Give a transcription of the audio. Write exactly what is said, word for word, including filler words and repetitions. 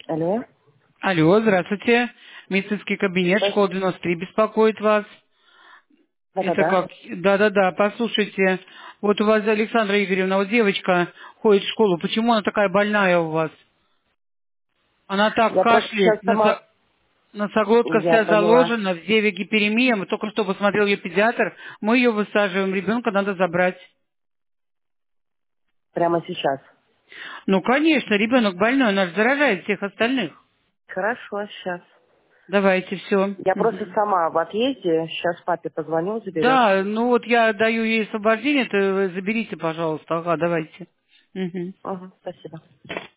Алло. Алло, здравствуйте. Медицинский кабинет, школа Здравствуйте. девяносто три беспокоит вас. Это Да-да-да. как? Да-да-да, послушайте. Вот у вас, Александра Игоревна, вот девочка ходит в школу. Почему она такая больная у вас? Она так Я просто сейчас кашляет, сама... носо- носоглотка Я вся поняла. заложена, в деве гиперемия. Мы только что посмотрел ее педиатр. Мы ее высаживаем. Ребенка надо забрать. Прямо сейчас. Ну, конечно, ребенок больной, он же заражает всех остальных. Хорошо, сейчас. Давайте, все. Я просто сама в отъезде. Сейчас папе позвоню, заберет. Да, ну вот я даю ей освобождение, то вы заберите, пожалуйста. Ага, давайте. Мгм. Угу, спасибо.